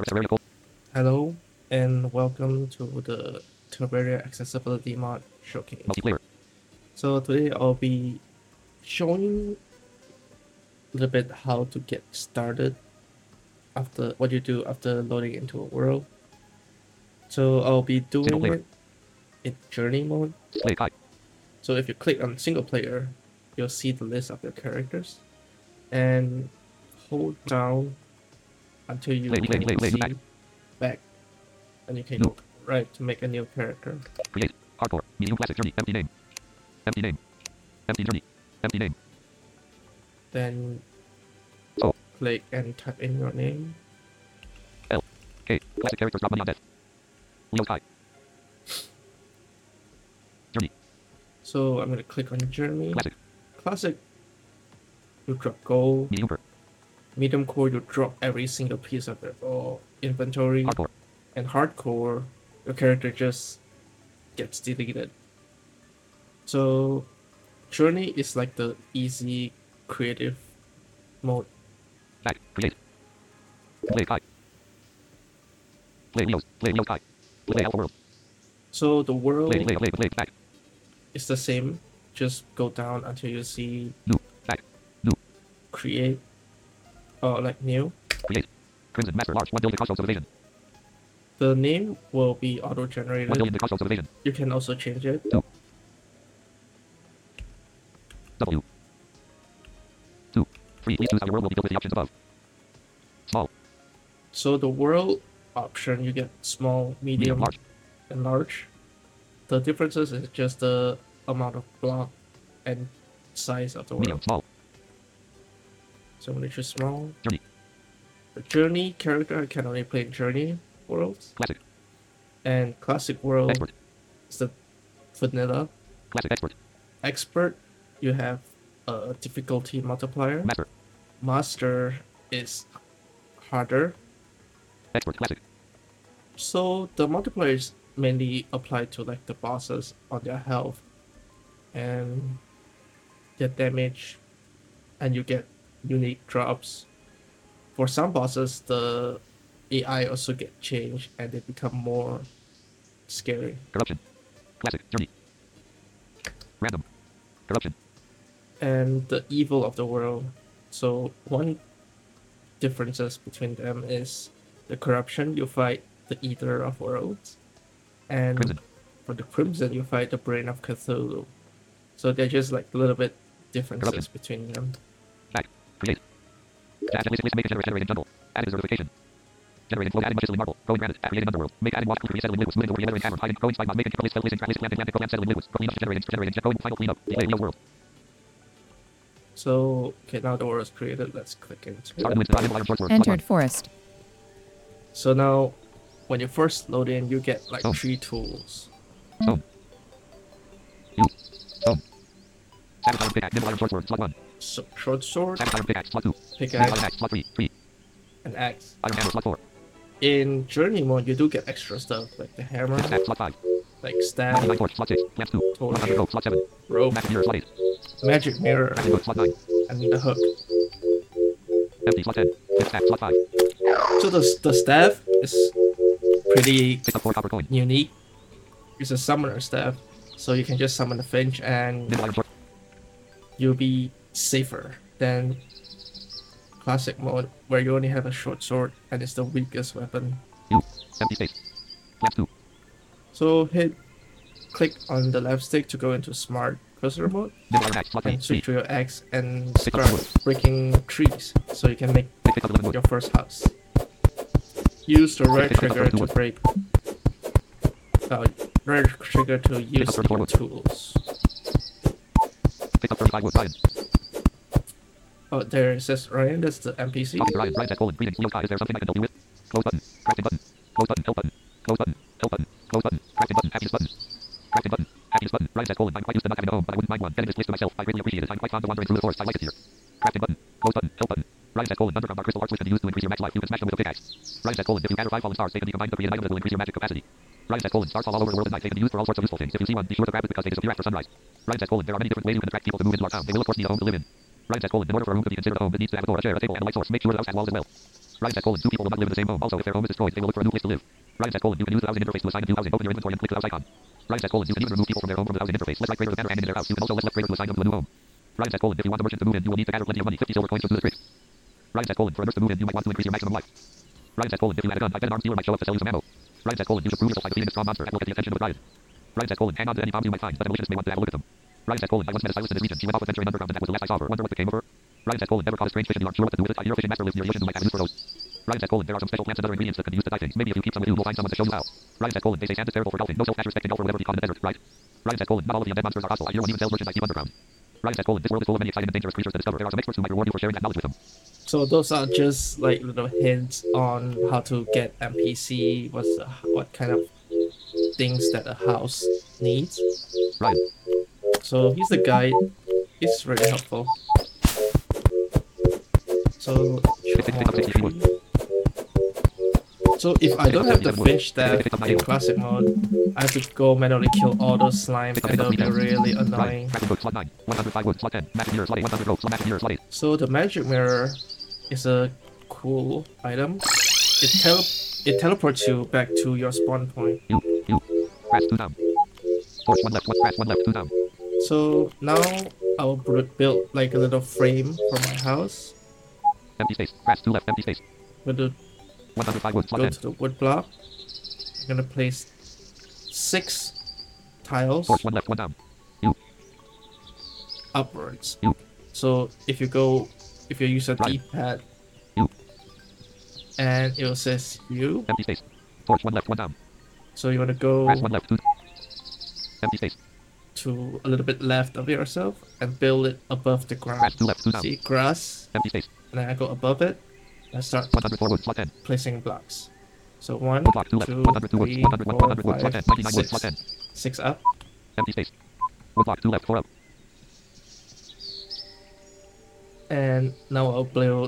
Hello and welcome to the Terraria Accessibility Mod Showcase. Multiplayer. So today I'll be showing a little bit how to get started after what you do after loading into a world. So I'll be doing player. it in journey mode. Play Kai. So if you click on single player, you'll see the list of your characters and hold down until you can see back, and you can go right to make a new character. Create. Hardcore. Medium classic journey. Empty name. Empty name. Empty journey. Empty name. Then Oh. click and type in your name. L. K. Classic characters drop money on death. Wheels Kai. Journey. So I'm gonna click on journey. Classic. Classic. You drop gold. Medium per. Medium core, you drop every single piece of your inventory. Hardcore. And hardcore, your character just gets deleted. So journey is like the easy creative mode. Back. Create. Play Kai. Play Wheels. Play Wheels Kai. Play Alpha World. So the world Play back. is the same. Just go down until you see New. Back. New. create. Like new. Create. Crimson Master Large. 1 billion cost of evasion. The name will be auto 1 generated. billion the cost of evasion. You can also change it. W. 2. 3. Please choose how your world will be built with the options above. Small. So the world option, you get small, medium, Large. and large. The differences is just the amount of block and size of the Medium. world. Small. So I'm gonna choose small. Journey. The journey character can only play in journey worlds, Classic. and classic world Expert. is the vanilla. Classic expert. Expert, you have a difficulty multiplier. Master. Master is harder. Expert. Classic. So the multipliers mainly apply to like the bosses on their health and their damage, and you get unique drops. For some bosses, the AI also get changed and they become more scary. Corruption. Classic. Journey. Random. Corruption. And the evil of the world. So one differences between them is the corruption, you fight the Eater of Worlds, and Crimson. for the Crimson, you fight the Brain of Cthulhu. So they're just like a little bit differences Corruption. between them. Back. Create. Dash make a generating jungle. Added certification. Generating flow. Adding much sizzling marble. Growing granite. Creating underworld. Make adding water. Resettling liquids. Moving over regenerating cameras. Hiding. Growing spine. Making list land settling liquids. Clean up. Generating. Going final cleanup. Delay real world. So okay, now the world is created. Let's click into it. Entered forest. So now, when you first load in, you get like 3 tools. Stone. You. Stone. Savage iron pickaxe. Nimble iron short sword. Slot 1. So short sword, Savage iron pickaxe. Slot 2. pickaxe, Iron axe. Slot 3. 3. and axe. Iron hammer. Slot 4. In journey mode, you do get extra stuff like the hammer, Staff. Slot 5. like staff, 99 torch. Slot 6. Lamps 2. Torch. 100 rope. Slot 7. rope, Magic mirror. Slot 8. magic mirror, Magic hook. Slot 9. and the hook. Empty. Slot 10. Hit staff. Slot 5. So the staff is pretty Pick up 4 copper coin. unique. It's a summoner staff, so you can just summon the Finch and Nimble iron short. you'll be safer than classic mode where you only have a short sword and it's the weakest weapon. You. Empty space. Lamps 2. So click on the left stick to go into smart cursor mode Nimble iron axe. Slot 3. and 3. switch to your axe and Pick up start wood. breaking trees so you can make Pick up 11 wood. your first house. Use the red Pick up trigger 32 to wood. break. Red trigger to use up 34 your wood. tools. Pick up 35 wood. Ryan. Oh, there it says Ryan. That's the NPC. Talking to Ryan. Ryan says colon. Greetings. Wheels Kai. Is there something I can help you with? Close button. Crafting button. Close button. Help button. Close button. Help button. Close button. Crafting button. Happiness button. Crafting button. Happiness button. Ryan says colon. I'm quite used to not having a home, but I wouldn't mind one. Getting this place to myself. I greatly appreciate it. I'm quite fond of wandering through the forest. I like it here. Crafting button. Close button. Help button. Ryan says colon. Underground are crystal arts which can be used to increase your max life. You can smash them with a pickaxe. Ryan says colon. If you gather 5 fallen stars, they can be combined to create an item that will increase your magic capacity. Ryan says colon. Stars fall all over the world at night. They can be used for all sorts of useful things. If you see one, be sure to grab it because they disappear after sunrise. Ryan says colon. There are many different ways you can attract people to move into our town. They will of course need a home to live in. Ryan says colon. In order for a room to be considered a home, it needs to have a door, a chair, a table, and a light source. Make sure the house has walls as well. Ryan says, colon, 2 people will not live in the same home. Also, if their home is destroyed, they will look for a new place to live. Ryan says, colon, you can use the housing interface to assign a new housing. Open your inventory and click the house icon. Ryan says, colon, you can even remove people from their home from the housing interface. Left right greater than banner and in their house. You can also left greater to assign them to a new home. Ryan says, colon, if you want the merchant to move in, you will need to gather plenty of money. 50 silver coins to do the trick. Ryan says, colon, for a nurse to move in, you might want to increase your maximum life. Ryan says, colon, if you had a gun, I bet an armed dealer might show up to sell you some ammo. Ryan says, colon, you should prove yourself by defeating a strong monster. That will get the attention of Ryan. Ryan says, colon, hang on to any bombs you might find. The demolitionist may want to have a look at them. Ryan says, colon, I once met a stylist in this region. She went off adventuring underground and that was the last I saw her. Wonder what became of her. Ryan says, colon, never caught a strange fish in the arm. Sure what to do with it. I hear a fishing master lives near the ocean who might have use for those. Ryan says, colon, there are some special plants and other ingredients that can be used to dye things. Maybe if you keep some with you, we'll find someone to show you how. Ryan says, colon, they say sand is terrible for golfing. No self-catch respecting golfer will ever be caught in the desert, right? Ryan says, colon, not all of the undead monsters are hostile. I hear one even sells merchandise deep underground. Ryan says, colon, this world is full of many exciting and dangerous creatures to discover. There are some experts who might reward you for sharing that knowledge with them. So those are just like little hints on how to get NPC, what kind of things that a house needs. Ryan. So he's the guide. He's really helpful. So if I don't have the finch stat in classic mode, I have to go manually kill all those slime and they'll be really annoying. So the magic mirror is a cool item. It teleports you back to your spawn point. So now I will build like a little frame for my house. Empty space. Grass 2 left. Empty space. I'm gonna 105 wood. go to the wood block. I'm gonna place 6 tiles. Torch 1 left. 1 down. Upwards. U. So if you use a D-pad, U. and it will says U. Empty space. Torch 1 left. 1 down. So you wanna go Grass 1 left. 2. Empty space. To a little bit left of yourself and build it above the ground. Grass 2 left. 2 down. See grass, Empty space. and then I go above it and start 104 wood. Slot 10. placing blocks. So 1, Wood block 2 left. 2, 102 wood. 3, 100 wood. 100 wood. 4, Slot 10. 5, 99 wood. 6. Slot 10. 6 up. Empty space. Wood block 2 left. 4 up. And now I'll build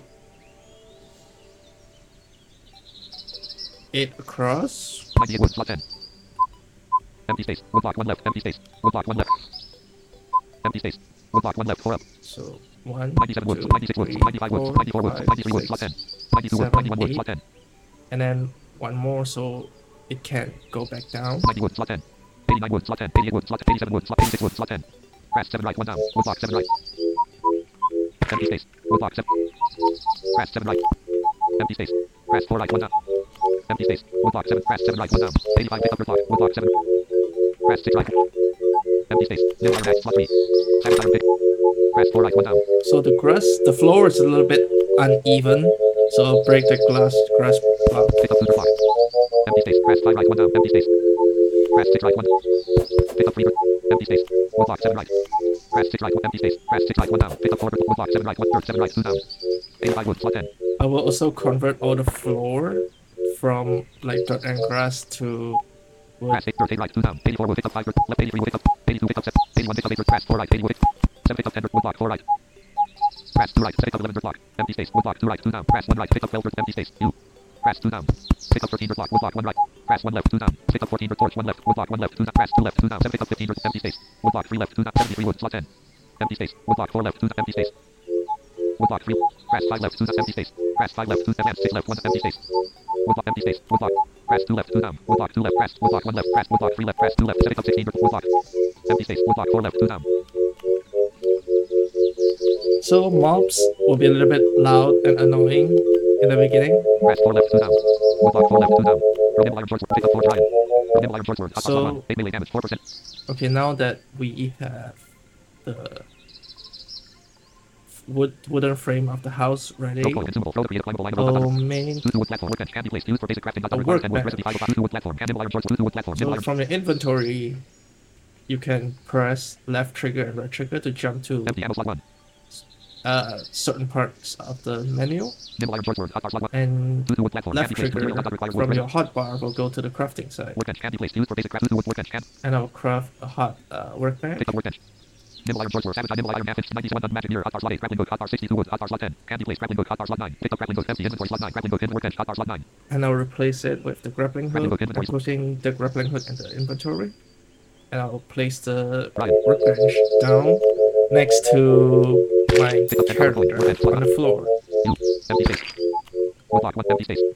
8 across. 98 wood. Slot 10. Empty space. Wood block 1 left. Empty space. Wood block 1 left. Empty space. Wood block 1 left. 4 up. So 1, 97 wood. 2, 96 wood. 3, 95 wood. 4, 94 wood. 5, 93 wood. 6, Slot 10. 92 wood. 91 wood. 8. Slot 10. And then one more so it can't go back down. 90 wood. Slot 10. 89 wood. Slot 10. 88 wood. Slot 10. 87 wood. Slot 86 wood. Slot 10. Grass 7 right. 1 down. Wood block 7 right. Empty space. Wood block 7. Grass 7 right. Empty space. Grass 4 right. 1 down. Empty space. Wood block 7. Grass 7 right. 1 down. 85 pick up your block. Wood block 7. Grass 6 right. Empty space. New iron axe. Slot 3. 7 iron pick. Grass 4 right. 1 down. So the floor is a little bit uneven, so I'll break the grass block. Pick up 2 block. Empty space. Grass 5 right. 1 down. Empty space. Grass 6 right. 1. Pick up 3. Empty space. Wood block 7 right. Grass 6 right. Empty space. Grass 6 right. 1 down. Pick up 4. Wood block 7 right. 1 third. 7 right. 2 down. 85 wood. Slot 10. I will also convert all the floor from like dirt and grass to wood. Grass 8 third. 8 right. 2 down. 84 wood. Pick up 5 third. Left 83 wood. Pick up 82. Pick up 7. 81 pick up 8 third. Grass 4 right. 80 wood. 7 pick up 10 third. Wood block 4 right. Grass 2 right. Pick up 11 third block. Empty space. Wood block 2 right. 2 down. Grass 1 right. Pick up 12 third. Empty space. U. Grass 2 down. Pick up 13 third block. Wood block 1 right. Grass 1 left. 2 down. Pick up 14 third. Torch 1 left. Wood block 1 left. 2 down. Grass 2 left. 2 down. 7 pick up 15 third. Empty space. Wood block 3 left. 2 down. 73 wood. Slot 10. Empty space. Wood block 4 left. 2 down. Empty space. Wood block 3. Grass 5 left. 2 down. Empty space. Grass 5 left. 2 down. 6 left. 1 empty space. Wood block empty space. Wood block. Grass 2 left. 2 down. Wood block 2 left. Grass. Wood block 1 left. Grass. Wood block 3 left. Grass 2 left. 7 pick up 16 third. Wood block. Empty space. Wood block 4 left. 2 down. So mobs will be a little bit loud and annoying in the beginning. Grass 4 left. 2 down. Wood block 4 left. 2 down. Rodin iron short sword. Pick up 4 Ryan. Rodin iron short sword. So 8 melee damage. 4%. okay, now that we have the wooden frame of the house ready, Consumable. Throw the create a climbable line I'll make 2 wood platform. Workbench can be placed. Used for basic crafting. a Requires 10 wood. workbench. Recipe 5 o'clock. 2 wood platform. Can iron short sword. 2 wood platform. so Iron. from your inventory you can press left trigger and right trigger to jump to Empty ammo slot 1. certain parts of the menu, Nimble iron short sword. Hotbar slot 1. and 2 wood platform. left Can be placed. trigger Material does not require wood. from Resin. your hotbar will go to the crafting side, Workbench can be placed. Used for basic craft. 2 wood workbench. Can. and I'll craft a workbench. Pick up workbench. Nimble iron short sword. Sabotage. Nimble iron half inch. 91 done. Magic mirror. Hotbar slot 8. Grappling hook. Hotbar 62 wood. Hotbar slot 10. Can be placed. Grappling hook. Hotbar slot 9. Pick up grappling hook. Empty inventory slot 9. Grappling hook in workbench. Hotbar slot 9. And I'll replace it with the grappling Grappling hook. hook I'm inventory. putting the grappling hook in the inventory, and I'll place the Right. workbench down next to my Pick up 10 power character coin. Workbench slot on the floor. U. Empty space. Woodblock 1. Empty space.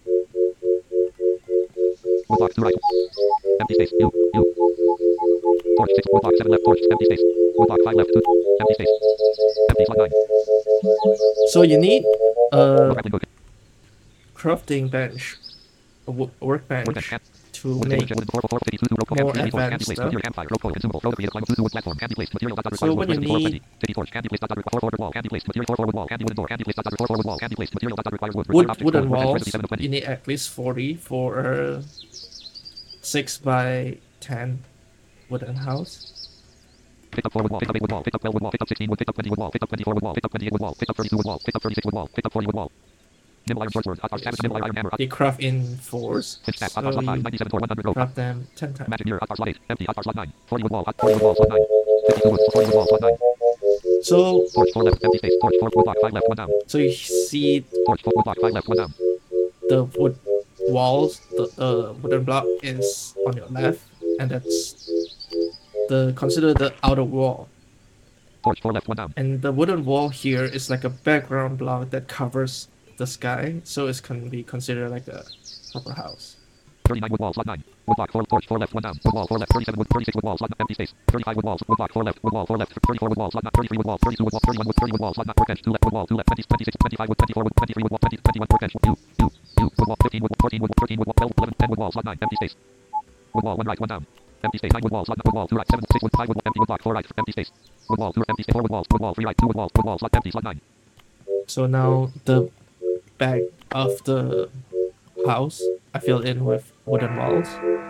Woodblock 2 right. Empty space. U. Torch 6. Woodblock 7 left. Torch. Empty space. Woodblock 5 left. 2. Empty space. Empty slot 9. So you need No a grappling hook. crafting bench, a workbench Workbench. to Wooden make table. Wooden 4 52 rope coat. more Candy resource. Candy advanced place. stuff. Material campfire. Rope coat. Consumable. Throw the creative climb to wood platform. Candy place. Material dot So requires what wood. you Recipe need- City torch. Candy place dot require 4 wood wall. Candy place. Material 4 wood wall. Candy wooden door. Candy place dot 4 wood wall. Candy place. Material dot requires wood. Required object wooden code. Workbench. walls. Recipe 7 of 20. You need at least 40 for a 6 by 10 wooden house. Pick up 4 wood wall. Pick up 8 wood wall. Pick up 12 wood wall. Pick up 16 wood. Pick up 20 wood wall. Pick up 24 wood wall. Pick up 28 wood wall. Pick up 32 wood wall. Pick up 36 wood wall. Pick up 40 wood wall. Nimble iron short sword. Hot savage. Nimble iron hammer. They craft in 4s, Hit stack. Hot so slot 5. you 97 tor. 100 rope. craft them 10 times. Magic mirror. Hot slot 8. Empty. Hot slot 9. 40 wood wall. 40 wood wall. Slot 9. 52 wood. 40 wood wall. Slot 9. So Torch 4 left. Empty space. Torch 4 wood block 5 left. 1 down. you see Torch 4 wood block 5 left. 1 down. the wood walls, the wooden block is on your left, and that's consider the outer wall. Torch 4 left. 1 down. And the wooden wall here is like a background block that covers the sky, so it can be considered like a proper house. 39 wood wall. Slot 9. Wood block 4. Torch 4 left. 1 down. Wood wall 4 left. 37 wood. 36 wood wall. Slot empty space. 35 wood walls. Wood block 4 left. Wood wall 4 left. 34 wood wall. Slot 33 wood wall. 32 wood wall. 31 wood. 30 wood wall. Slot workbench 2 left. Wood wall 2 left. 20, 26, 25 wood. 24 wood. 23 wood wall. 20, 21 workbench. Wood wall 15 wood. 14 wood. 13 wood. 12 11 10 wood wall. Slot 9. Empty space. Wood wall 1 right. 1 down. Empty space. 9 wood wall. Slot wood wall 2 right. 7 6 wood 5 wood. Empty wood block 4 right. Empty space. Wood wall 2 empty space. 4 wood walls. Wood wall 3 right. 2 wood wall. Wood wall. Slot empty. Slot 9. So now the back of the house I fill in with wooden walls,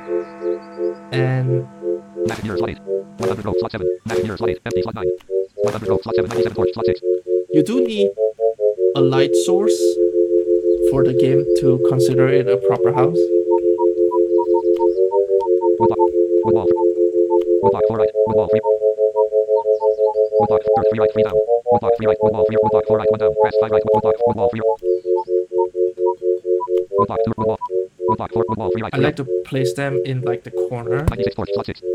and Magic mirror. Slot 8. 100 rope. Slot 7. Magic mirror. Slot 8. Empty. Slot 9. 100 rope. Slot 7. 97 torch. Slot 6. you do need a light source for the game to consider it a proper house. Wood block. Wood wall. Wood block 4 right. Wood wall 3. Wood block 3 right. 3 down. Wood block 3 right. Wood wall 3. Wood block 4 right. 1 down. Grass 5 right. Wood block. Wood wall 3. Wood block 2. Wood wall. Wood block 4. Wood wall 3 right. I like to place them in like the corner. 96 torch. Slot 6.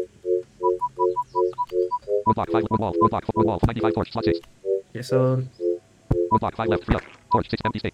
Wood block 5. Wood wall. Wood block 4. Wood wall 95 torch. Slot 6. Okay, so Wood block 5 left. 3 up. Torch 6. Empty space.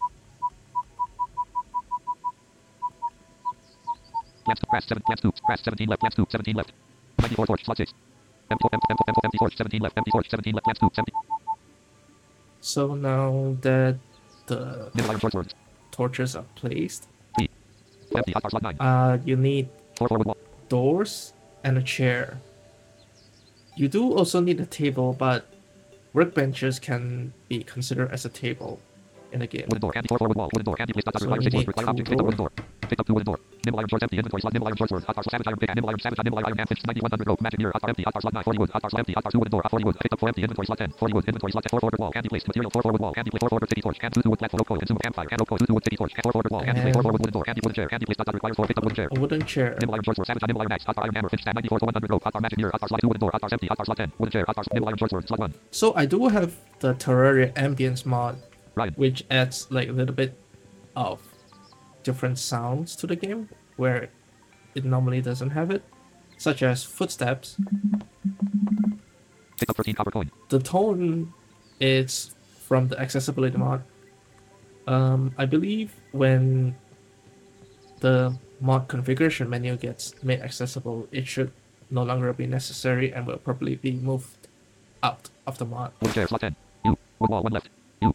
Lamps 2. Grass 7. Lamps 2. Grass 17 left. Lamps 2. 17 left. 94 torch. Slot 6. Empty torch. 17 left. Empty torch. 17 left. Lamps 2. Empty. so now that the Nimble iron short sword. torches are placed, Empty. Hot slot 9. you need 4 wood wall. doors and a chair. You do also need a table, but workbenches can be considered as a table in the game. Wooden door. Candy 4 wood wall. Wooden door. Candy place. So Require you 6 wood. need Require two object. Pick up wooden doors. door. Pick up 2 wooden door. Nimble iron short empty. Inventory slot. Nimble iron short sword. Hot savage iron pick. Nimble iron savage. Nimble iron hand. 90 100 rope. Magic mirror. Hot empty. Hot slot 9. 40 wood. Hot empty. Hot 2 wooden door. 40 wood. Pick up 4 empty. Inventory slot 10. 40 wood. Inventory slot 10. 4 forward wall. Candy place. Material 4 forward wall. Candy place 4 forward city torch. Candy 2 wood platform. Rope coat. Consume campfire. Candy rope coat. 2 wood city torch. 4 forward wall. Candy place 4 forward wooden door. Candy wooden chair. Candy place. Dot requires 4. Pick up wooden chair. A wooden chair. Nimble iron short sword. Savage nimble iron axe. Hot iron hammer. Finch stand 94 to 100 rope. Hot magic mirror. Hot slot 2 wooden door. Hot empty. Hot slot 10. Wooden chair. Hot nimble iron short sword. Slot 1. So I do have the Terraria ambience mod, Ryan. which adds like a little bit of different sounds to the game where it normally doesn't have it, such as footsteps. Pick up 13 copper coin. The tone is from the accessibility mod. I believe when the mod configuration menu gets made accessible, it should no longer be necessary and will probably be moved out of the mod. Wooden chair. Slot 10. U. Wood wall 1 left. U.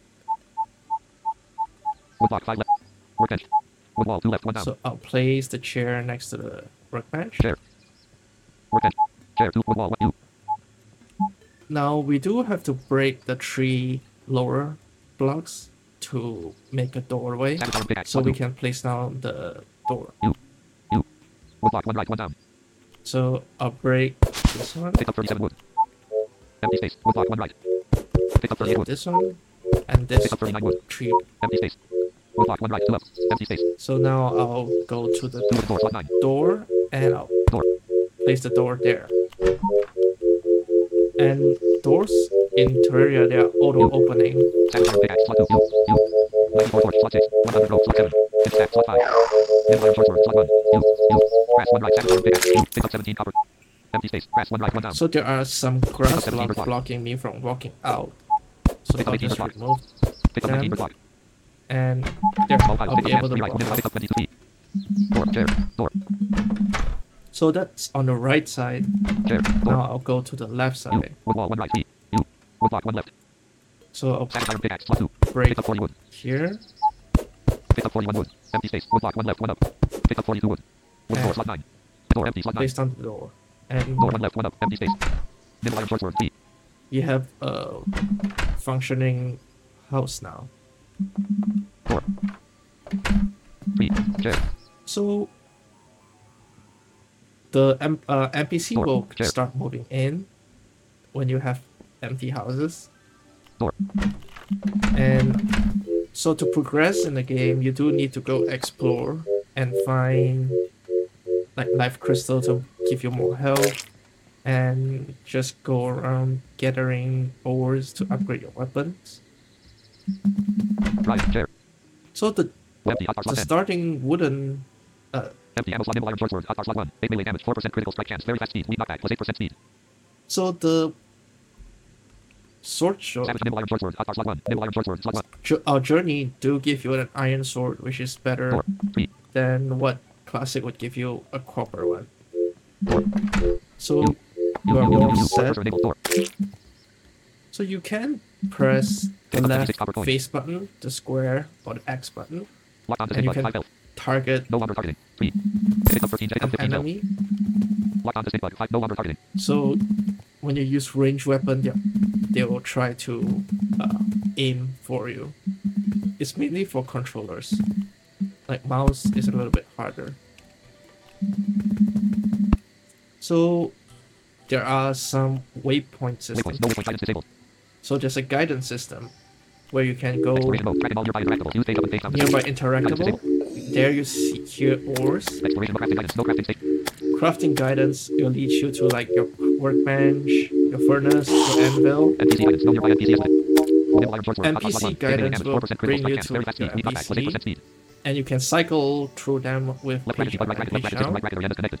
Wood block 5 left. Workbench. Wood wall 2 left. 1 down. So I'll place the chair next to the workbench. Chair. Workbench. Chair 2. Wood wall 1. U. Now we do have to break the 3 lower blocks to make a doorway, Savage iron pickaxe. so Slot we 2. can place down the door. Wood block 1 right. 1 down. So I'll break this one, Pick up 37 wood. Empty space. Wood block 1 right. Pick up 38 wood. this one, and this Pick up 39 wood. 3. Empty space. Wood block 1 right. 2 up. Empty space. So now I'll go to 2 the wooden door. Slot 9. door and I'll Door. place the door there. And doors in Terraria, they are auto opening. Savage iron pickaxe. Slot 2. U. 94 torch. Slot 6. 100 rope. Slot 7. Hit stack. Slot 5. Nimble iron short sword. Slot 1. U. Grass 1 right. Savage iron pickaxe. U. Pick up 17 copper. Empty space. Grass 1 right. 1 down. So there are some grass 17 blocks block. blocking me from walking out. So Pick up I'll 18 just block. remove Pick up them. 19 block. And there, Small piles, I'll be 50 able hands, to 3 right, walk minimum out. pick up 22 feet. Door, chair, door, So that's on the right side. chair, door. Now I'll go to the left U, side. wood wall, 1 right, feet. U, wood block, 1 left. So I'll Static iron pickaxe, slot 2. break Pick up 40 wood. here. Pick up 41 wood. Empty space, wood block, 1 left, 1 up. Pick up 42 wood. Wood door, slot 9. Door empty, slot 9. Place down the door. And Door 1 left, 1 up. Empty space. Middle iron short sword, feet. you have a functioning house now. Door. Feet, chair, So the NPC Door, will chair. start moving in when you have empty houses. door. And so to progress in the game, you do need to go explore and find like life crystal to give you more health, and just go around gathering ores to upgrade your weapons. Right, chair. So Empty, hot bar, the slot 10. starting wooden Empty ammo slot, middle iron short sword, hot bar, slot 1. 8 melee damage, 4% critical strike chance, very fast speed, weak knockback, plus 8% speed. so the sword short Savage, middle iron short sword, hot bar, slot 1. Middle iron short sword, slot 1. our journey do give you an iron sword, which is better Door, feet, than what classic would give you a copper one. door. So U, you are U, all U, set. cursor enabled, door. So you can press the Pick up left 56 copper coin. face button, the square, or the X button, Lock on to and you save button, can 5 health. target No longer targeting. 3. Pick up 13, pick up an 15 health. enemy. Lock on to save button, 5, no longer targeting. So when you use ranged weapon, they will try to aim for you. It's mainly for controllers. Like mouse is a little bit harder. So there are some waypoint systems. Waypoints, no waypoint guidance disabled. So there's a guidance system where you can go Exploration mode, tracking all nearby interactables. Use page up and page down to nearby see. interactable. There you see here ores. Exploration mode, crafting guidance, no crafting state. Crafting guidance will lead you to like your workbench, your furnace, your anvil. NPC guidance, no nearby NPC estimate. Middle iron short sword, hot bar, slot 1. NPC 8 melee guidance damage, will 4% critical bring strike you chance, to very fast your speed, weak knockback, plus 8% NPC, speed. and you can cycle through them with Left bracket, page right up bracket, and left bracket, page left bracket, down. right bracket, end is connected.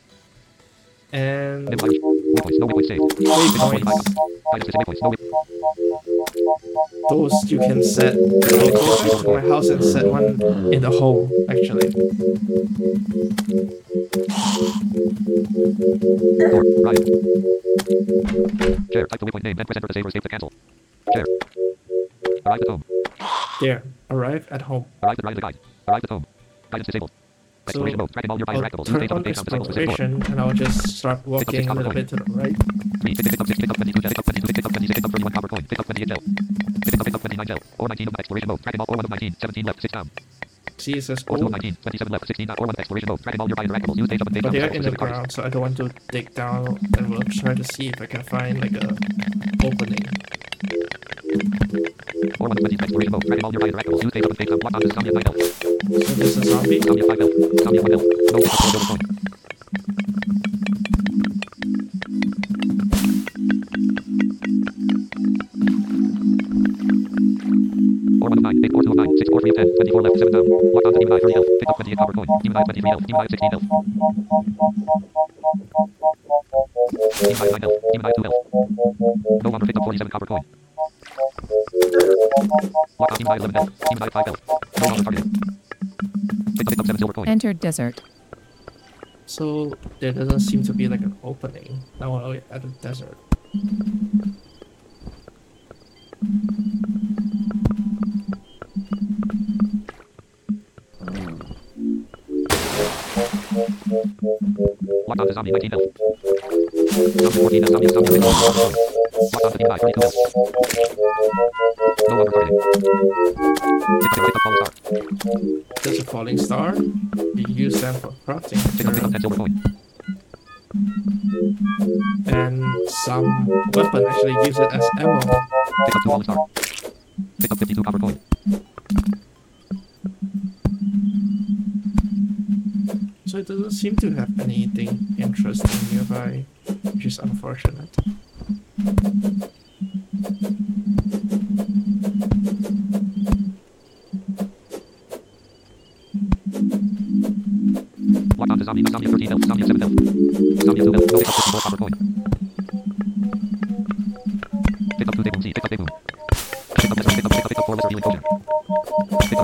And Middle iron waypoints, no waypoints saved. waypoints, Guidance system waypoints, no waypoints. those you can set. I'll go back to my house and set one in the home, actually. Door, right. Chair, type the waypoint name, then press enter to save or save to cancel. Chair. Arrive at home. There, arrive at home. Arrive at right of the guide. Arrive at home. Guidance disabled. So Exploration mode, tracking all nearby I'll interactables. Use turn page up on and page down to cycle specific door. exploration and I'll just start walking a little bit to the right. 3, pick up 6, pick up 22, pick up 22, pick up 26, pick up 31 copper coin, pick up 28 gel. Pick up 29 gel. Or 19 of exploration mode, tracking all, or 1 of 19, 17 left, 6 down. See, it says Or 2 of oh, 19, 27 left, 16 down, or 1 of exploration mode, tracking all nearby interactables. Use page up and page but down to they're cycle in the specific targets. ground, so I don't want to dig down, and we'll try to see if I can find like a opening. Or 1 of 20 exploration mode, tracking all nearby interactables. Use page up and page down. Lock on to zombie at 9 health. So there's a zombie. Zombie at 5 health. Zombie at 1 health. No pick up or silver coin. Or 1 of 9, 8 or 2 of 9, 6 or 3 of 10, 24 left, 7 down. Lock on to Demon Eye 30 health. Pick up 28 copper coin. Demon Eye 23 health. Demon Eye 16 health. Demon Eye 9 health. Demon Eye 2 health. No longer picked up 47 copper coin. Lock on Demon Eye 11 health. Demon Eye 5 health. No longer targeted. Pick up 7 silver coin. Entered desert. So there doesn't seem to be like an opening. Now we're at the desert. Lock on to zombie 19 health. Zombie 14 health. Zombie 6 copper coin. Lock on to Demon Eye 32 health. No longer targeting. Pick up fallen star. There's a falling star. You use them for crafting Pick up 10 material. silver coin. And some weapon actually use it as ammo. Pick up 2 fallen star. Pick up 52 copper coin. So it doesn't seem to have anything interesting nearby, which is unfortunate. Lock on to zombie. Zombie 13 health. Zombie 7 health. Zombie 2 health. No pick up 54 copper coin. Pick up 2 day boom. Pick up day boom. Pick up lesser. Pick up 4 lesser healing potion. Pick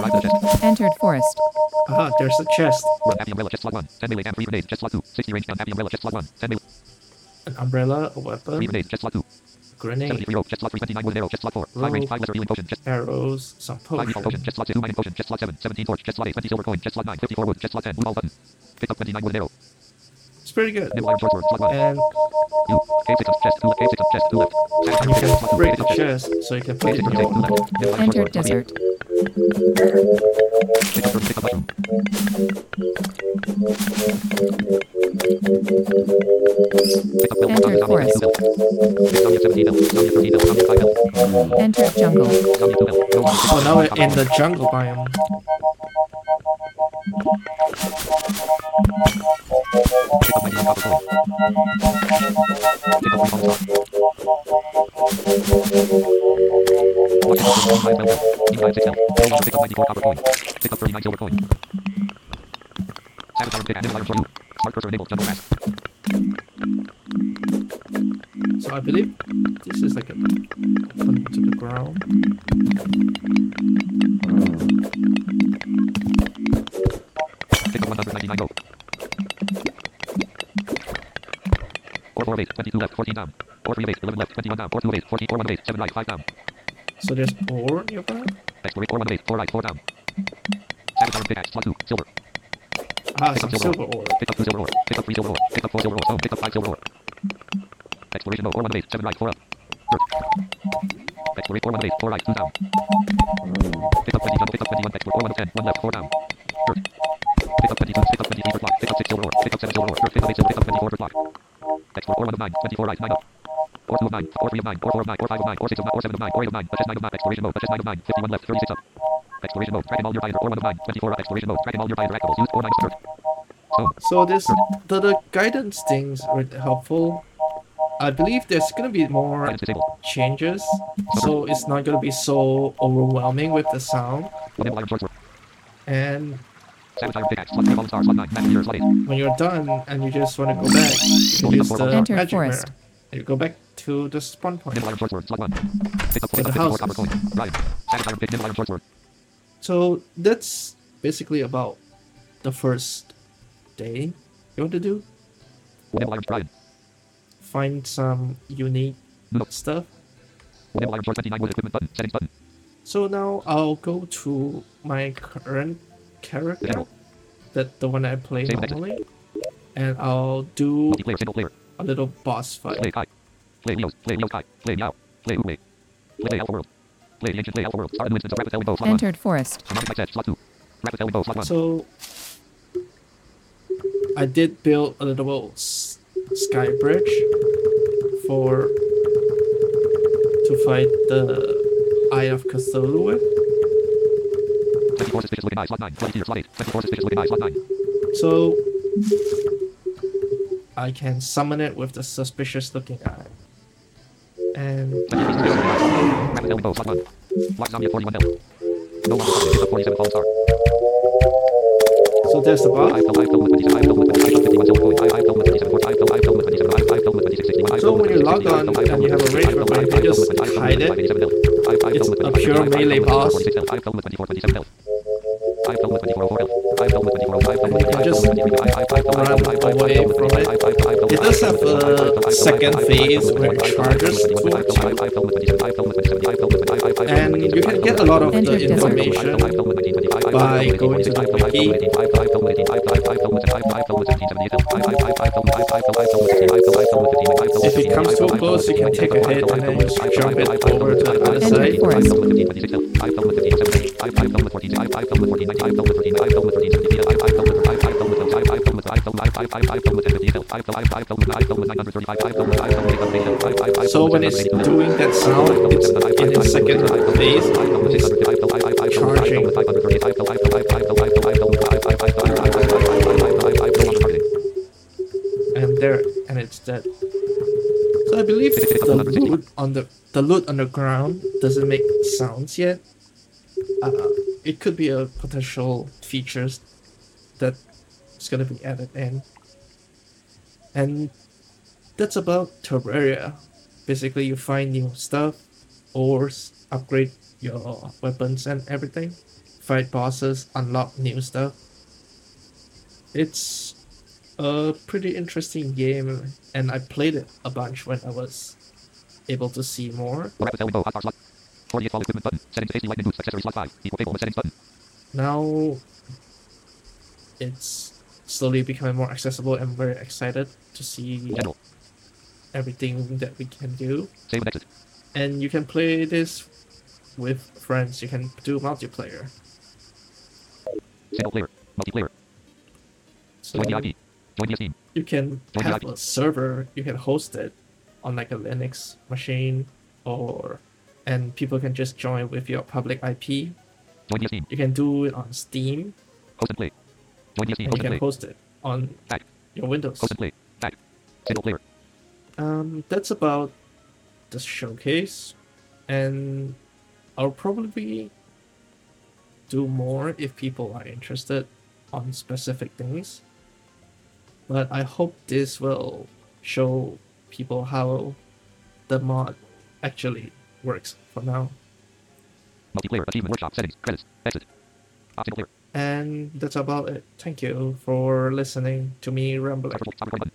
Entered forest. Ah, there's a chest. Run happy umbrella chest slot 1. 10 melee and 3 grenades chest slot 2. 60 range down happy umbrella chest slot 1. 10 melee. An umbrella, a 3 weapon, grenades chest slot 2. grenade, 73 rope chest slot 3. 29 wooden arrow chest slot 4. 5 range 5 lesser healing potion chest. arrows, some 5 default potion potion. chest slot 2. Mining potion chest slot 7. 17 torch chest slot 8. 20 silver coin chest slot 9. 54 wood chest slot 10. Blue ball button. Pick up 29 wooden arrow. It's pretty good. Nibble iron short sword slot 1. And U. Cave 6 up chest 2 left. Cave 6 up chest 2 left. Satisfying you chest slot 2. can break Cave the 6 up chest. chest so you can put Cave it 6 in up chest 2 your left. Nibble iron short Entered sword. desert. Pick up mushroom. Pick up belt. Entered Zombie forest. 2 belt. Pick Zombie 17 belt. Zombie 13 belt. Zombie 5 belt. Entered jungle. Zombie 2 belt. No one. So now we're in the jungle biome. Pick up 91 copper coin. Pick up 3 fallen star. Watch it. 5 belt. Team 5 6 belt. No longer pick up 94 copper coin. Pick up 39 silver coin. Saboteur pick. Nibble iron for you. Smart cursor enabled. Jungle mask. So I believe this is like a open to the ground. Pick up 199 go. 4 4 of 8. 22 left. 14 down. 4 3 of 8. 11 left. 21 down. 4 2 of 8. 14 4 1 of 8. 7 right. 5 down. So there's ore nearby? Exploration 4 1 of 8. 4 right. 4 down. Saboteur pickaxe. Slot 2. Silver. Ah, Pick up some silver silver ore. Pick up 2 silver ore. Pick up 3 silver ore. Pick up 4 silver ore. Stone. Pick up 5 silver ore. Exploration 4 1 of 8. 7 right. 4 up. Dirt. Exploration 4 1 of 8. 4 right. 2 down. Pick up 20 down. Pick up 21. Explore 4 1 of 10. 1 left. 4 down. Dirt. Pick up 22. Pick up 23 for block. Pick up 6 silver ore. Pick up 7 silver ore. Dirt. Pick up 8 silver. Pick up 24 for block. Explore 4 1 of 9. 24 right. 9 up. 4 2 of 9. 4 3 of 9. 4 4 of 9. 4 5 of 9. 4 6 of 9. 4 7 of 9. 4 8 of 9. Touches 9 of 9. Exploration mode. Touches 9 of 9. 51 left. 36 up. Exploration mode. Tracking all nearby. 4 1 of 9. 24 up. Exploration mode. Tracking all nearby interactables. Use 4 9 dirt. Stone. So this the guidance things are helpful. I believe there's gonna be more Guidance disabled. changes, so it's not gonna be so overwhelming with the sound. Nibble iron short sword. And Saboteur pickaxe. Slot 3 fallen star. Slot 9. Magic mirror. Slot 8. when you're done and you just want to go back, you can use the Enter magic mirror. forest. And you go back to the spawn point. Nibble iron short sword. Slot 1. Pick up In the 54 copper houses. coin. Ryan. Saboteur pick. Nibble iron short sword. So that's basically about the first day you want to do. Nibble iron Ryan. Find some unique Nope. stuff. Nibble iron short 29 wood equipment button. Settings button. So now I'll go to my current character, General. the one I play Save and exit. normally, and I'll do Multiplayer. Single player. a little boss fight. Play Kai. Play Neos. Play Neos Kai. Play Meow. Play Uwe. Play Alpha World. Play the ancient Play Alpha World. Start a new instance of Rapid Bow. Slot 1. Entered forest. Harmonic Light Edge. Slot 2. Rapid Bow. Slot 1. So I did build a little sky bridge for to fight the Eye of Cthulhu with. 24 suspicious looking eyes. Slot 9. 22 slot 8. 24 suspicious looking eyes. Slot 9. So I can summon it with the suspicious looking eye. And 23 suspicious looking eyes. Rapid Bow. Slot 1. Lock zombie at 41 health. No longer pick up 47 fallen star. so there's the boss. I filled with 27. I filled with 27. 51 silver coin. I filled with 27. I filled with 27. I filled with 26. 61. So when you log on and you have a rage weapon, you just hide it. It's a pure melee boss. I filled with 24. 27 health. I filled with 24. 04 health. I filled with 24. I filled with 24. Just I filled with 23. run away from it. It does have a second phase where it charges towards you. And you can get a lot of the information by going to the wiki. If it comes too close, you can take a hit and then just jump it over to the other Entered side. forest. So when it's doing that sound, it's in its second phase. It's charging. And there, and it's dead. So I believe the loot underground doesn't make sounds yet. It could be a potential features that is gonna be added in. And that's about Terraria. Basically, you find new stuff, or upgrade your weapons and everything. fight bosses, unlock new stuff. It's a pretty interesting game, and I played it a bunch when I was able to see more. Or rapid window, hotbar slot. 48 fall equipment button. Settings AC lightning boots. Accessory slot 5. Equal cable with settings button. Now it's slowly becoming more accessible, and very excited to see General. everything that we can do. Save and exit. And you can play this with friends. You can do multiplayer. Single player. Multiplayer. So Join the IP. Join the team. you can Join the have IP. a server. You can host it on like a Linux machine, and people can just join with your public IP. Join the team. You can do it on Steam, Host and play. Join the team. and you Host and can play. host it on Tag. your Windows. Host and play. Tag. Single player. That's about the showcase, and I'll probably do more if people are interested on specific things. But I hope this will show people how the mod actually works for now. Multiplayer. Achievement workshop. Settings. Credits. Exit. Single player. And that's about it. Thank you for listening to me rambling. Stop recording button.